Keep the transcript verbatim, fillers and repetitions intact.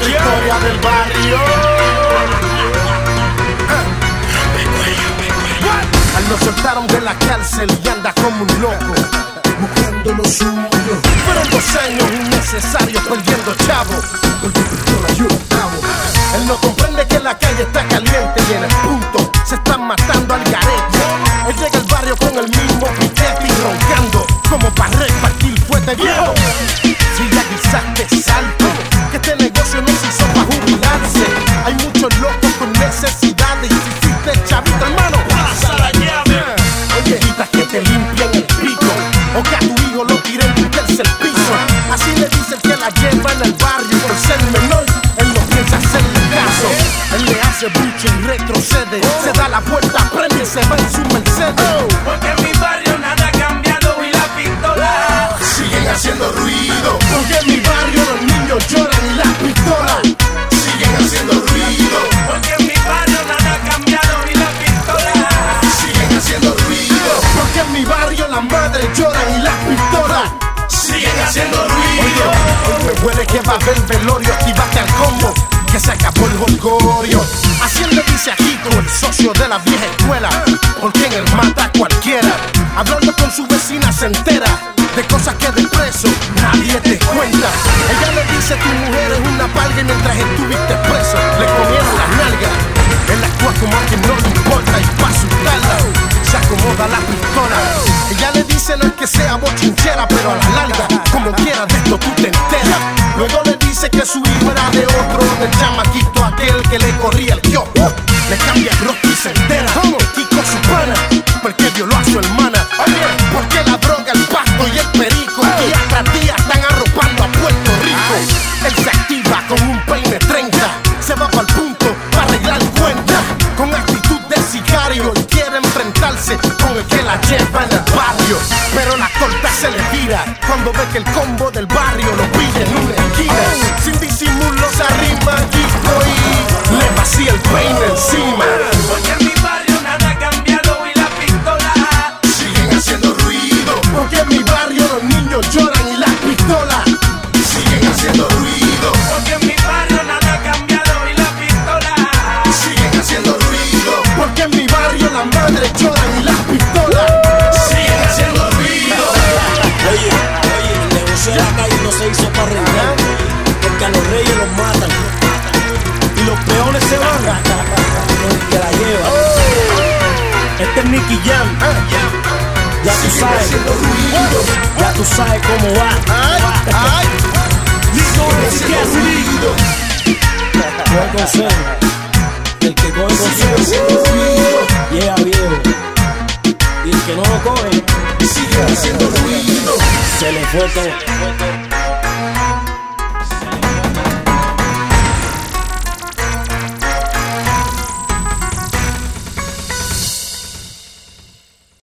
otra historia del barrio. Al lo soltaron de la cárcel y anda como un loco, buscando lo suyo. Fueron dos años innecesarios perdiendo chavo, porque pistola yo lo acabo. Él no comprende que la calle está caliente y en el punto se están matando al garete. Él llega al barrio con el mismo piquete y roncando como para repartir fuerte viejo. Si ya quizás te salto, que este negocio no se hizo para jubilarse. Hay muchos locos con necesidades y si fuiste chavito, hermano, pasa la llave. Oye, viejitas que te limpian el pico, o que a tu hijo lo tiren del tercer piso. Así le dice el que la lleva en el barrio por ser menor. Él no piensa hacerle caso. Él le hace buche y retrocede. Se da la vuelta, prende y se va en su Mercedes. Porque en mi barrio nada ha cambiado y la pistola siguen haciendo ruido. Porque en mi barrio los niños lloran y las pistolas siguen haciendo ruido. Porque en mi barrio nada ha cambiado y la pistola siguen haciendo ruido. Porque en mi barrio las madres lloran y las pistolas siguen haciendo ruido. Oye, me huele que va a haber velorio, activate al combo, que se acabó el jolgorio. Así él le dice a Quito, el socio de la vieja escuela, porque en él mata a cualquiera. Hablando con su vecina se entera de cosas que de preso nadie te cuenta. Ella le dice, tu mujer es una palga y mientras estuviste preso le comieron las nalgas. Él actúa como a quien no le importa y pa' asustarla se acomoda la pistola. Ella le dice, no es que sea bochinchera, pero a la larga, como quiera de esto tú te enteras. Luego le dice que su hijo era de otro, del chamaquito aquel que le corría el kiosco. Le cambia el rostro y se entera que Kiko su pana, porque violó a su hermana. Oye, porque la droga, el pasto y el perico día tras día están arropando a Puerto Rico. Él se activa con un peine treinta, se va para el punto para arreglar cuenta. Con actitud de sicario y quiere enfrentarse con el que la lleva en el barrio. Pero la corta se le tira cuando ve que el combo del barrio lo pilla en una esquina. Sin disimulo se arrima Kiko y le vacía el peine encima. Porque en mi barrio nada ha cambiado y la pistola siguen haciendo ruido. Porque en mi barrio los niños lloran y las pistolas siguen haciendo ruido. Porque en mi barrio nada ha cambiado y la pistola siguen haciendo ruido. Porque en mi barrio las madres lloran y las pistolas siguen haciendo ruido. Oye, oye, el negocio de la calle no se hizo para reinar, porque a los reyes los matan y los peones se van con el que la lleva. Este es Nicky Jam. Ya tú sabes, ya tú sabes cómo va. Coge consejo, el que coge consejo llega viejo, y el que no lo coge sigue haciendo ruido. se le fue todo.